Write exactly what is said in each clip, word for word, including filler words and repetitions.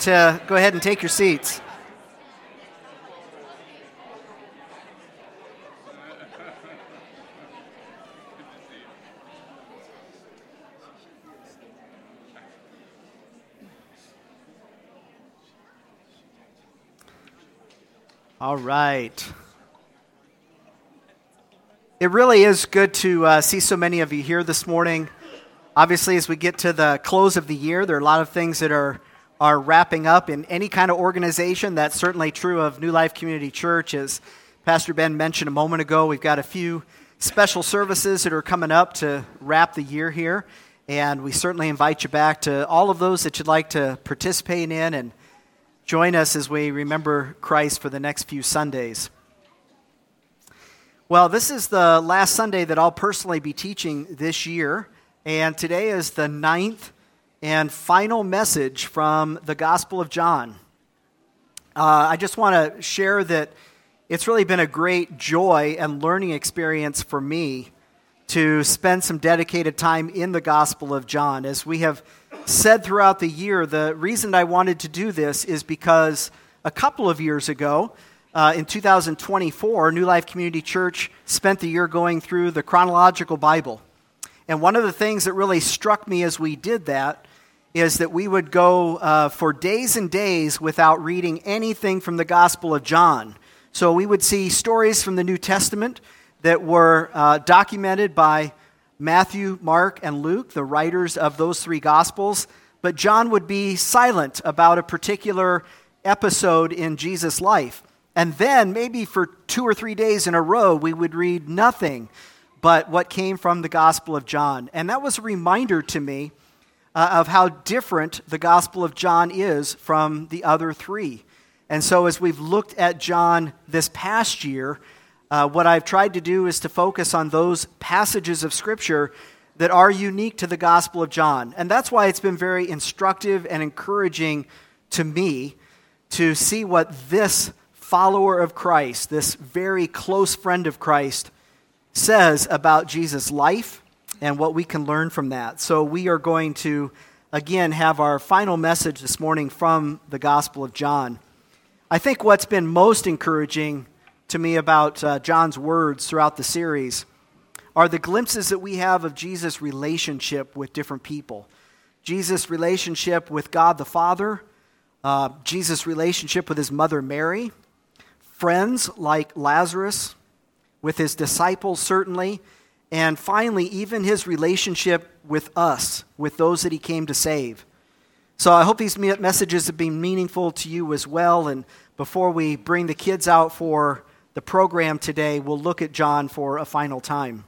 to go ahead and take your seats. All right. It really is good to uh, see so many of you here this morning. Obviously, as we get to the close of the year, there are a lot of things that are, are wrapping up in any kind of organization. That's certainly true of New Life Community Church. As Pastor Ben mentioned a moment ago, we've got a few special services that are coming up to wrap the year here. And we certainly invite you back to all of those that you'd like to participate in and join us as we remember Christ for the next few Sundays. Well, this is the last Sunday that I'll personally be teaching this year, and today is the ninth and final message from the Gospel of John. Uh, I just want to share that it's really been a great joy and learning experience for me to spend some dedicated time in the Gospel of John. As we have said throughout the year, the reason I wanted to do this is because a couple of years ago, uh, in two thousand twenty-four, New Life Community Church spent the year going through the chronological Bible. And one of the things that really struck me as we did that is that we would go uh, for days and days without reading anything from the Gospel of John. So we would see stories from the New Testament that were uh, documented by Matthew, Mark, and Luke, the writers of those three Gospels, but John would be silent about a particular episode in Jesus' life. And then, maybe for two or three days in a row, we would read nothing but what came from the Gospel of John. And that was a reminder to me uh, of how different the Gospel of John is from the other three. And so as we've looked at John this past year, Uh, what I've tried to do is to focus on those passages of Scripture that are unique to the Gospel of John. And that's why it's been very instructive and encouraging to me to see what this follower of Christ, this very close friend of Christ, says about Jesus' life and what we can learn from that. So we are going to, again, have our final message this morning from the Gospel of John. I think what's been most encouraging to me about uh, John's words throughout the series are the glimpses that we have of Jesus' relationship with different people. Jesus' relationship with God the Father, uh, Jesus' relationship with his mother Mary, friends like Lazarus, with his disciples certainly, and finally even his relationship with us, with those that he came to save. So I hope these messages have been meaningful to you as well, and before we bring the kids out for the program today, we'll look at John for a final time.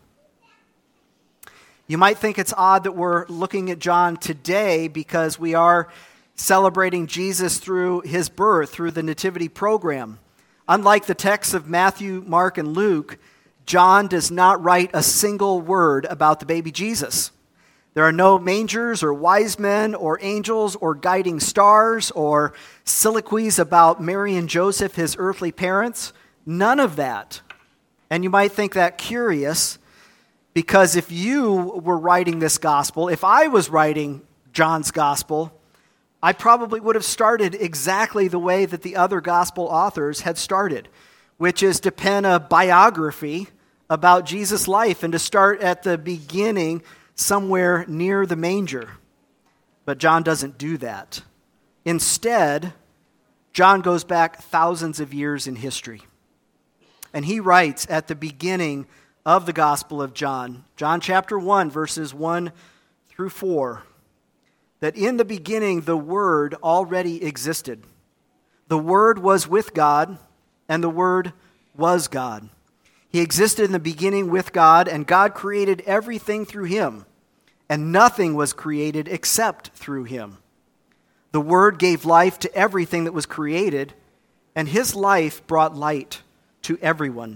You might think it's odd that we're looking at John today because we are celebrating Jesus through his birth, through the Nativity program. Unlike the texts of Matthew, Mark, and Luke, John does not write a single word about the baby Jesus. There are no mangers or wise men or angels or guiding stars or soliloquies about Mary and Joseph, his earthly parents. None of that. And you might think that curious because if you were writing this gospel, if I was writing John's gospel, I probably would have started exactly the way that the other gospel authors had started, which is to pen a biography about Jesus' life and to start at the beginning somewhere near the manger. But John doesn't do that. Instead, John goes back thousands of years in history. And he writes at the beginning of the Gospel of John, John chapter one, verses one through four, that in the beginning the Word already existed. The Word was with God, and the Word was God. He existed in the beginning with God, and God created everything through him, and nothing was created except through him. The Word gave life to everything that was created, and his life brought light to everyone.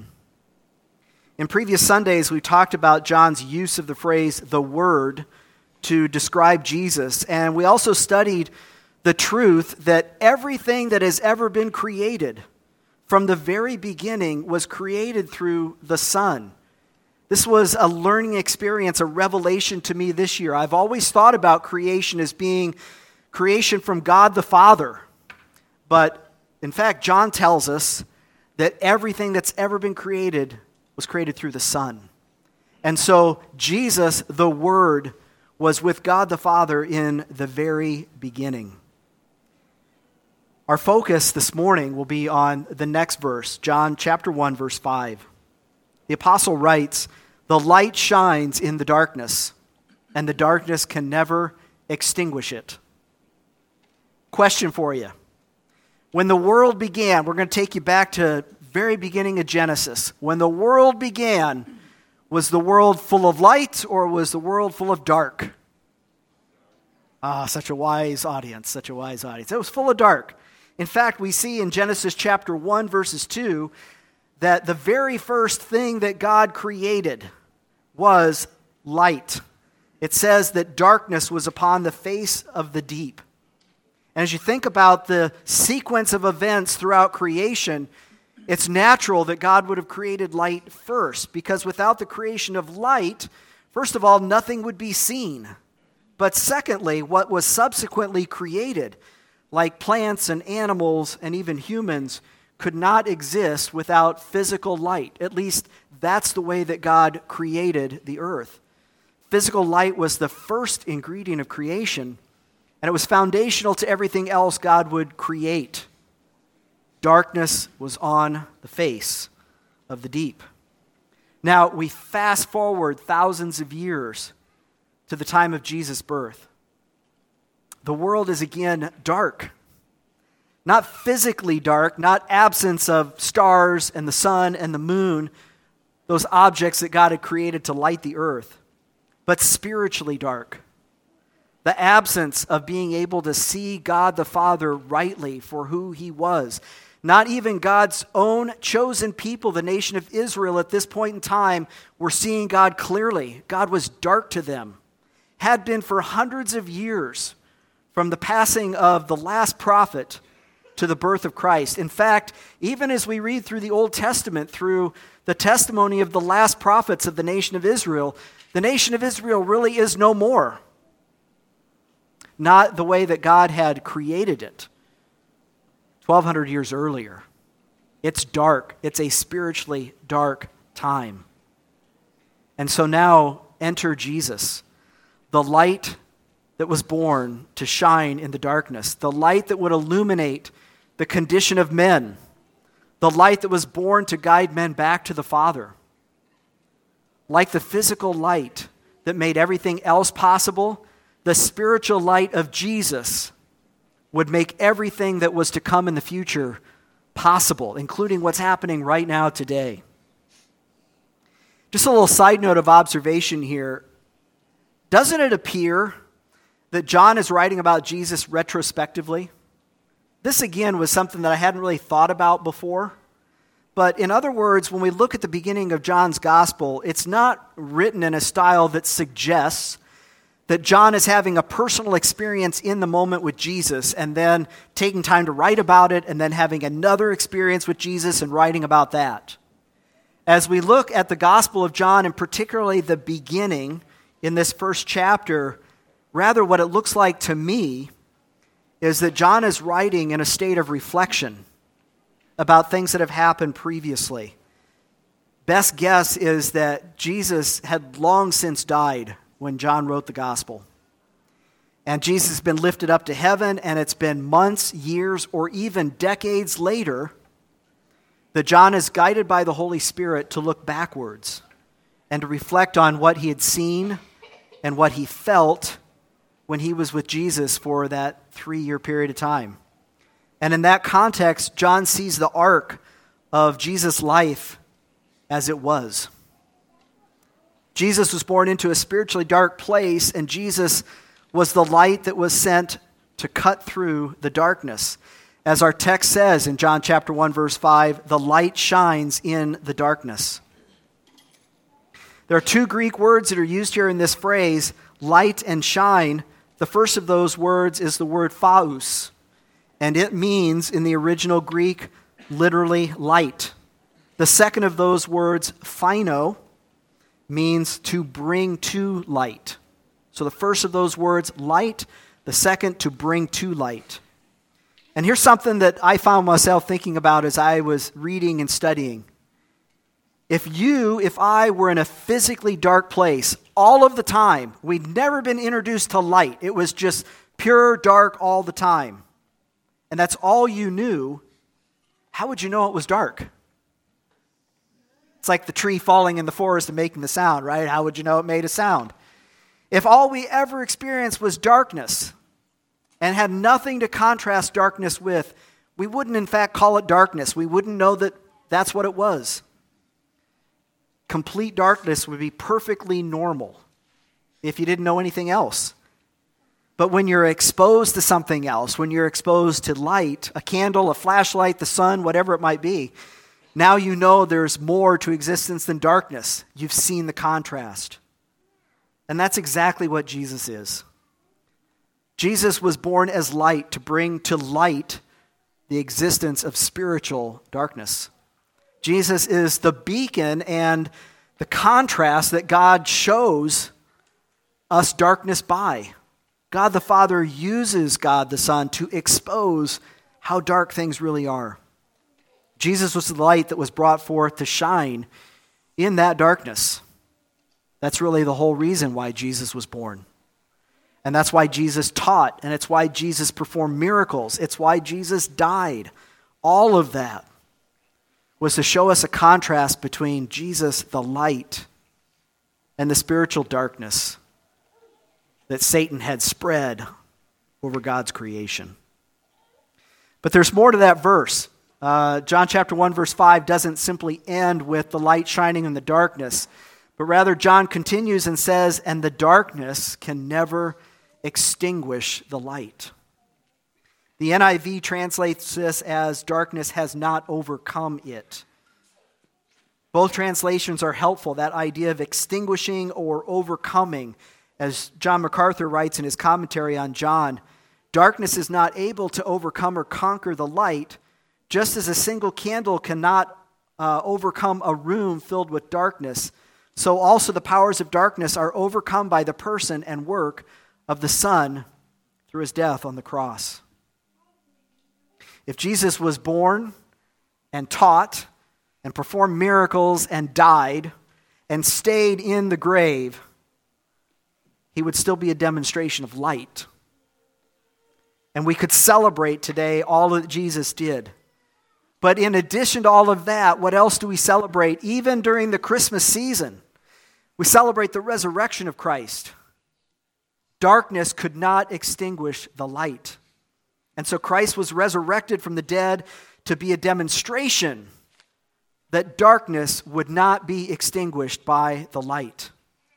In previous Sundays, we talked about John's use of the phrase, the Word, to describe Jesus. And we also studied the truth that everything that has ever been created from the very beginning was created through the Son. This was a learning experience, a revelation to me this year. I've always thought about creation as being creation from God the Father, But in fact, John tells us that everything that's ever been created was created through the Son. And so Jesus, the Word, was with God the Father in the very beginning. Our focus this morning will be on the next verse, John chapter one, verse five. The apostle writes, "The light shines in the darkness, and the darkness can never extinguish it." Question for you. When the world began, we're going to take you back to very beginning of Genesis. When the world began, was the world full of light or was the world full of dark? Ah, such a wise audience, such a wise audience. It was full of dark. In fact, we see in Genesis chapter one, verses two, that the very first thing that God created was light. It says that darkness was upon the face of the deep. And as you think about the sequence of events throughout creation, it's natural that God would have created light first, because without the creation of light, first of all, nothing would be seen. But secondly, what was subsequently created, like plants and animals and even humans, could not exist without physical light. At least that's the way that God created the earth. Physical light was the first ingredient of creation, and it was foundational to everything else God would create. Darkness was on the face of the deep. Now, we fast forward thousands of years to the time of Jesus' birth. The world is again dark. Not physically dark, not absence of stars and the sun and the moon, those objects that God had created to light the earth, but spiritually dark. The absence of being able to see God the Father rightly for who he was. Not even God's own chosen people, the nation of Israel at this point in time, were seeing God clearly. God was dark to them. Had been for hundreds of years from the passing of the last prophet to the birth of Christ. In fact, even as we read through the Old Testament, through the testimony of the last prophets of the nation of Israel, the nation of Israel really is no more. Not the way that God had created it twelve hundred years earlier. It's dark. It's a spiritually dark time. And so now enter Jesus, the light that was born to shine in the darkness, the light that would illuminate the condition of men, the light that was born to guide men back to the Father. Like the physical light that made everything else possible, the spiritual light of Jesus would make everything that was to come in the future possible, including what's happening right now today. Just a little side note of observation here. Doesn't it appear that John is writing about Jesus retrospectively? This again was something that I hadn't really thought about before. But in other words, when we look at the beginning of John's gospel, it's not written in a style that suggests that John is having a personal experience in the moment with Jesus and then taking time to write about it and then having another experience with Jesus and writing about that. As we look at the Gospel of John, and particularly the beginning in this first chapter, rather what it looks like to me is that John is writing in a state of reflection about things that have happened previously. Best guess is that Jesus had long since died when John wrote the gospel. And Jesus has been lifted up to heaven, and it's been months, years, or even decades later that John is guided by the Holy Spirit to look backwards and to reflect on what he had seen and what he felt when he was with Jesus for that three-year period of time. And in that context, John sees the arc of Jesus' life as it was. Jesus was born into a spiritually dark place, and Jesus was the light that was sent to cut through the darkness. As our text says in John chapter one, verse five, the light shines in the darkness. There are two Greek words that are used here in this phrase, light and shine. The first of those words is the word phous, and it means, in the original Greek, literally light. The second of those words, phino, means to bring to light. So the first of those words, light, the second, to bring to light. And here's something that I found myself thinking about as I was reading and studying. If you, if I were in a physically dark place all of the time, we'd never been introduced to light. It was just pure dark all the time. And that's all you knew. How would you know it was dark? It's like the tree falling in the forest and making the sound, right? How would you know it made a sound? If all we ever experienced was darkness and had nothing to contrast darkness with, we wouldn't in fact call it darkness. We wouldn't know that that's what it was. Complete darkness would be perfectly normal if you didn't know anything else. But when you're exposed to something else, when you're exposed to light, a candle, a flashlight, the sun, whatever it might be, now you know there's more to existence than darkness. You've seen the contrast. And that's exactly what Jesus is. Jesus was born as light to bring to light the existence of spiritual darkness. Jesus is the beacon and the contrast that God shows us darkness by. God the Father uses God the Son to expose how dark things really are. Jesus was the light that was brought forth to shine in that darkness. That's really the whole reason why Jesus was born. And that's why Jesus taught, and it's why Jesus performed miracles. It's why Jesus died. All of that was to show us a contrast between Jesus, the light, and the spiritual darkness that Satan had spread over God's creation. But there's more to that verse. Uh, John chapter one, verse five doesn't simply end with the light shining in the darkness, but rather John continues and says, and the darkness can never extinguish the light. The N I V translates this as darkness has not overcome it. Both translations are helpful, that idea of extinguishing or overcoming. As John MacArthur writes in his commentary on John, darkness is not able to overcome or conquer the light, just as a single candle cannot uh, overcome a room filled with darkness. So also the powers of darkness are overcome by the person and work of the Son through his death on the cross. If Jesus was born and taught and performed miracles and died and stayed in the grave, he would still be a demonstration of light. And we could celebrate today all that Jesus did. But in addition to all of that, what else do we celebrate? Even during the Christmas season, we celebrate the resurrection of Christ. Darkness could not extinguish the light. And so Christ was resurrected from the dead to be a demonstration that darkness would not be extinguished by the light.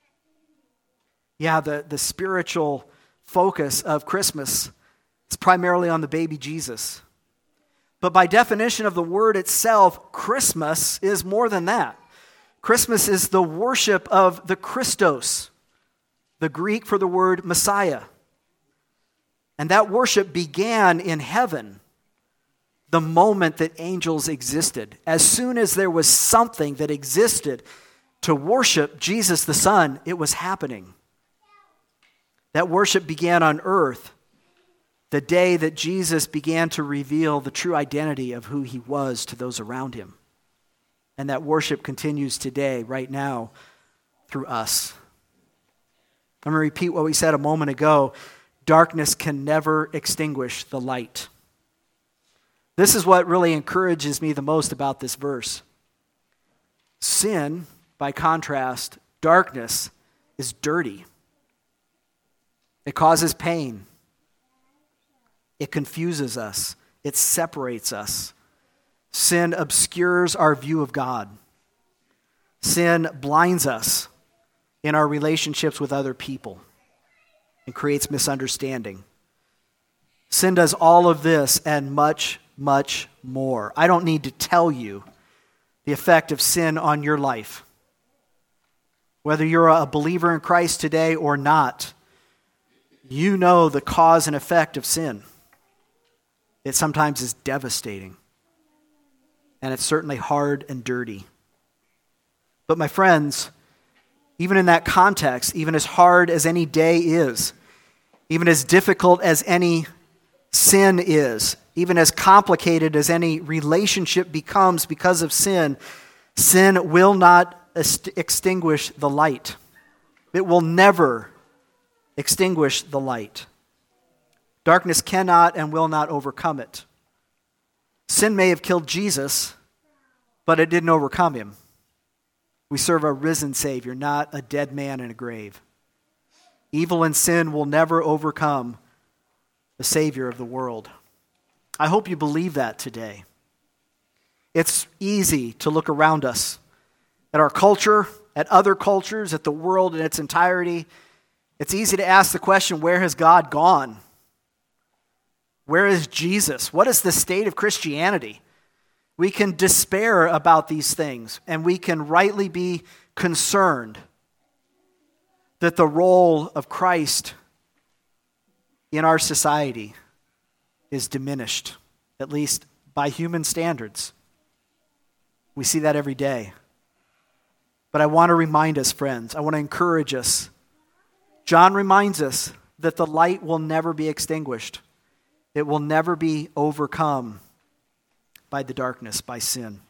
Yeah, the, the spiritual focus of Christmas is primarily on the baby Jesus. But by definition of the word itself, Christmas is more than that. Christmas is the worship of the Christos, the Greek for the word Messiah. And that worship began in heaven the moment that angels existed. As soon as there was something that existed to worship Jesus the Son, it was happening. That worship began on earth the day that Jesus began to reveal the true identity of who he was to those around him. And that worship continues today, right now, through us. I'm going to repeat what we said a moment ago. Darkness can never extinguish the light. This is what really encourages me the most about this verse. Sin, by contrast, darkness, is dirty. It causes pain. It confuses us. It separates us. Sin obscures our view of God. Sin blinds us in our relationships with other people and creates misunderstanding. Sin does all of this and much, much more. I don't need to tell you the effect of sin on your life. Whether you're a believer in Christ today or not, you know the cause and effect of sin. It sometimes is devastating. And it's certainly hard and dirty. But my friends, even in that context, even as hard as any day is, even as difficult as any sin is, even as complicated as any relationship becomes because of sin, sin will not est- extinguish the light. It will never extinguish the light. Darkness cannot and will not overcome it. Sin may have killed Jesus, but it didn't overcome him. We serve a risen Savior, not a dead man in a grave. Evil and sin will never overcome the Savior of the world. I hope you believe that today. It's easy to look around us at our culture, at other cultures, at the world in its entirety. It's easy to ask the question, where has God gone? Where is Jesus? What is the state of Christianity? We can despair about these things, and we can rightly be concerned that the role of Christ in our society is diminished, at least by human standards. We see that every day. But I want to remind us, friends, I want to encourage us. John reminds us that the light will never be extinguished. It will never be overcome by the darkness, by sin.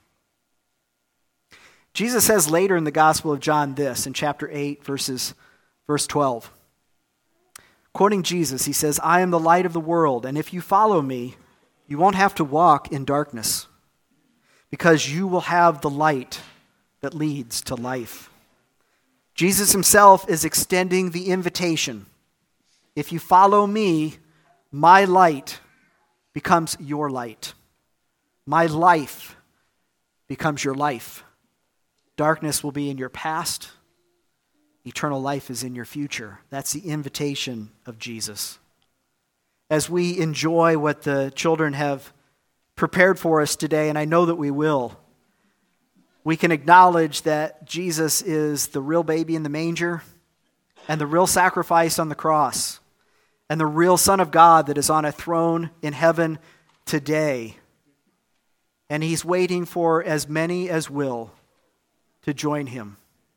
Jesus says later in the Gospel of John this, in chapter eight, verses, verse twelve. Quoting Jesus, he says, I am the light of the world, and if you follow me, you won't have to walk in darkness, because you will have the light that leads to life. Jesus himself is extending the invitation. If you follow me, my light becomes your light. My life becomes your life. Darkness will be in your past. Eternal life is in your future. That's the invitation of Jesus. As we enjoy what the children have prepared for us today, and I know that we will, we can acknowledge that Jesus is the real baby in the manger and the real sacrifice on the cross and the real Son of God that is on a throne in heaven today. And he's waiting for as many as will to join him,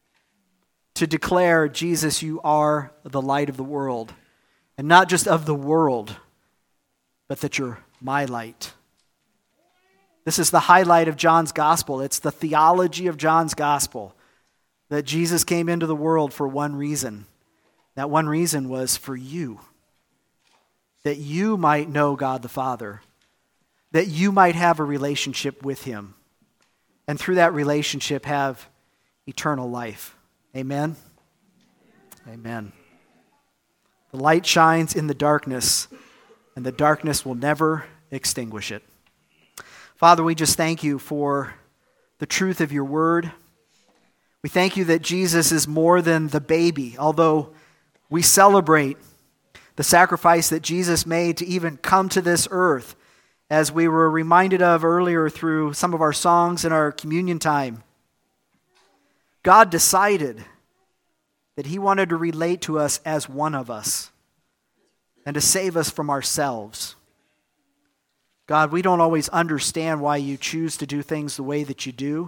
to declare, Jesus, you are the light of the world. And not just of the world, but that you're my light. This is the highlight of John's gospel. It's the theology of John's gospel, that Jesus came into the world for one reason. That one reason was for you, that you might know God the Father, that you might have a relationship with him, and through that relationship have eternal life. Amen? Amen. The light shines in the darkness, and the darkness will never extinguish it. Father, we just thank you for the truth of your word. We thank you that Jesus is more than the baby, although we celebrate the sacrifice that Jesus made to even come to this earth, as we were reminded of earlier through some of our songs in our communion time. God decided that he wanted to relate to us as one of us and to save us from ourselves. God, we don't always understand why you choose to do things the way that you do,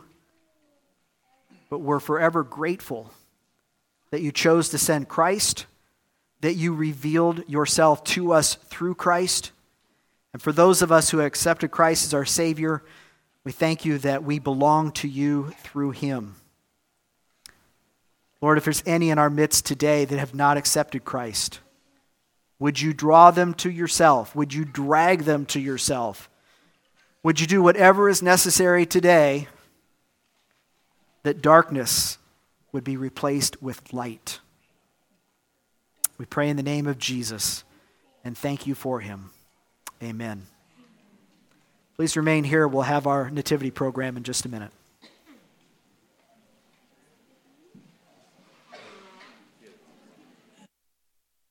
but we're forever grateful that you chose to send Christ, that you revealed yourself to us through Christ. And for those of us who have accepted Christ as our Savior, we thank you that we belong to you through him. Lord, if there's any in our midst today that have not accepted Christ, would you draw them to yourself? Would you drag them to yourself? Would you do whatever is necessary today that darkness would be replaced with light? We pray in the name of Jesus and thank you for him. Amen. Please remain here. We'll have our nativity program in just a minute.